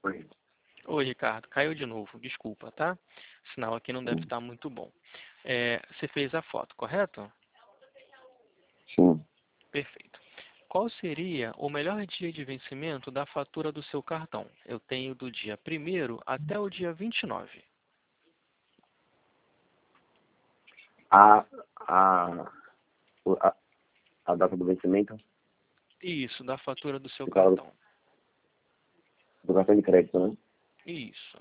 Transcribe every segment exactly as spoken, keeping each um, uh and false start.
Oi. Oi, Ricardo. Caiu de novo. Desculpa, tá? O sinal aqui não deve Sim. estar muito bom. É, você fez a foto, correto? Sim. Perfeito. Qual seria o melhor dia de vencimento da fatura do seu cartão? Eu tenho do dia primeiro até o dia vinte e nove. A, a, o- a, a data do vencimento Isso, da fatura do seu do carro- cartão. do cartão de crédito, né? Isso.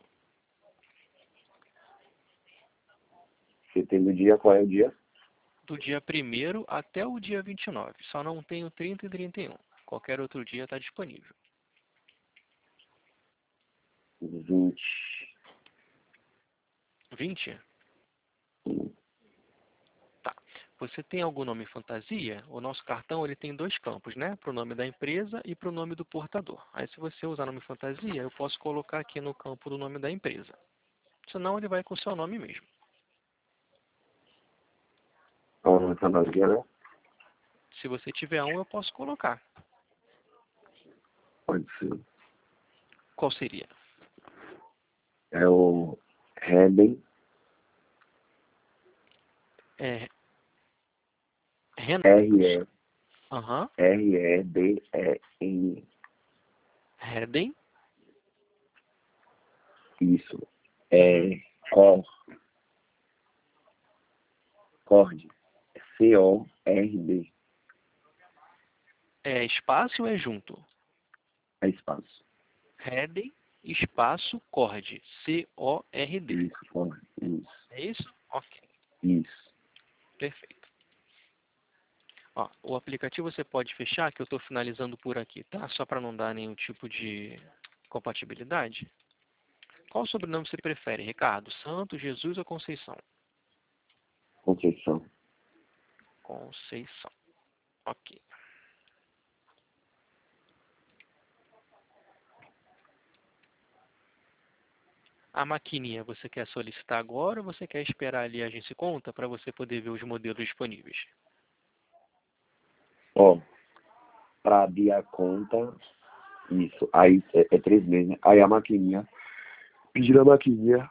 Você tem do dia, qual é o dia? Do dia primeiro até o dia vinte e nove. Só não tenho trinta e trinta e um. Qualquer outro dia está disponível. vinte. vinte? Sim. Tá. Você tem algum nome fantasia? O nosso cartão ele tem dois campos, né? Para o nome da empresa e para o nome do portador. Aí se você usar nome fantasia, eu posso colocar aqui no campo do nome da empresa. Senão ele vai com o seu nome mesmo. Então, fantasia, né? Se você tiver um, eu posso colocar. Pode ser. Qual seria? É o Reben. É Renato. R-E. Aham. R-E-B-E-N. Reden. Isso. Uhum. É Cor. Cord. C O R D. É espaço ou é junto? É espaço. Reden, espaço, Cord. C O R D. Isso, Cord. Isso. É isso? Ok. Isso. Perfeito. Ó, o aplicativo você pode fechar, que eu estou finalizando por aqui, tá? Só para não dar nenhum tipo de compatibilidade. Qual sobrenome você prefere, Ricardo? Santos, Jesus ou Conceição? Conceição. Conceição. Ok. A maquininha você quer solicitar agora ou você quer esperar ali a agência conta para você poder ver os modelos disponíveis? Ó, pra abrir a conta, isso. Aí é, é três meses, né? Aí a maquininha, pedir a maquininha,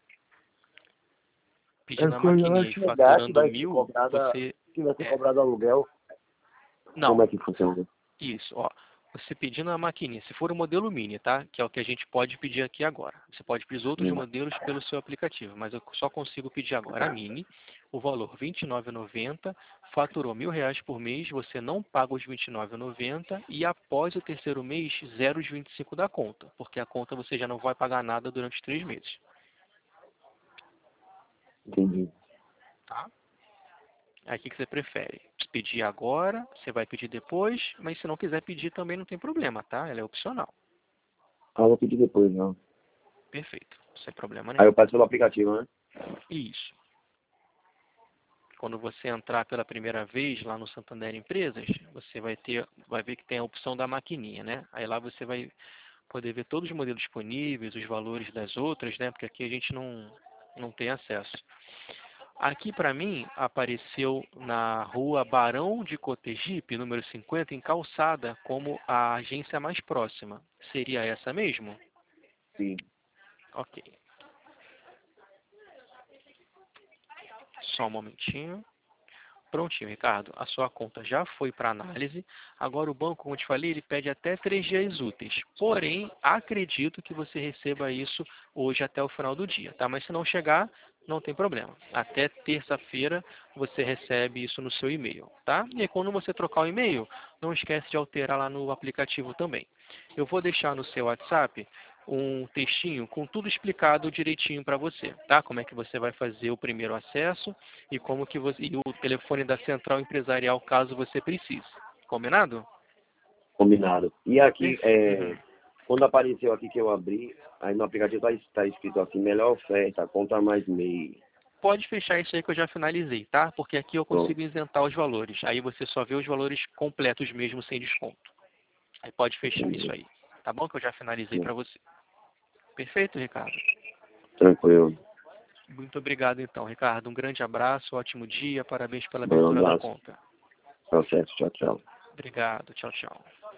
é Pedindo a quando ela maquininha e chegar, que faturando vai ser mil, cobrada, você... que vai ser É, cobrado aluguel. não, Como é que funciona? isso, ó. Você pedindo a maquininha, se for o modelo Mini, tá? Que é o que a gente pode pedir aqui agora. Você pode pedir os outros Hum, modelos pelo seu aplicativo, mas eu só consigo pedir agora a Mini, o valor vinte e nove reais e noventa centavos, faturou mil reais por mês, você não paga os vinte e nove reais e noventa centavos e após o terceiro mês, zero vírgula vinte e cinco da conta, porque a conta você já não vai pagar nada durante os três meses. entendi. Tá? Aí o que que você prefere? Pedir agora, você vai pedir depois, mas se não quiser pedir também não tem problema, tá? Ela é opcional. Ah, vou pedir depois, não. Perfeito, sem problema Aí nenhum. eu passo pelo aplicativo, né? Isso. Quando você entrar pela primeira vez lá no Santander Empresas, você vai ter, vai ver que tem a opção da maquininha, né? Aí lá você vai poder ver todos os modelos disponíveis, os valores das outras, né? Porque aqui a gente não, não tem acesso. Aqui para mim apareceu na rua Barão de Cotegipe, número cinquenta, em Calçada, como a agência mais próxima. Seria essa mesmo? Sim. Ok. Só um momentinho. Prontinho, Ricardo. A sua conta já foi para análise. Agora o banco, como eu te falei, ele pede até três dias úteis. Porém, acredito que você receba isso hoje até o final do dia, tá? Mas se não chegar, não tem problema. Até terça-feira você recebe isso no seu e-mail, tá? E aí, quando você trocar o e-mail, não esquece de alterar lá no aplicativo também. Eu vou deixar no seu WhatsApp um textinho com tudo explicado direitinho para você, tá? Como é que você vai fazer o primeiro acesso e como que você e o telefone da central empresarial caso você precise. Combinado? Combinado. E aqui, Perfeito. é, Uhum. quando apareceu aqui que eu abri, aí no aplicativo tá, tá escrito assim, melhor oferta, conta mais meio. Pode fechar isso aí que eu já finalizei, tá? Porque aqui eu Pronto. consigo isentar os valores. Aí você só vê os valores completos mesmo sem desconto. Aí pode fechar isso Entendi. aí. Tá bom que eu já finalizei Sim. para você. Perfeito, Ricardo? Tranquilo. Muito obrigado então, Ricardo. Um grande abraço, ótimo dia, parabéns pela Um abertura da abraço. conta. Tá certo. Tchau, tchau. Obrigado, tchau, tchau.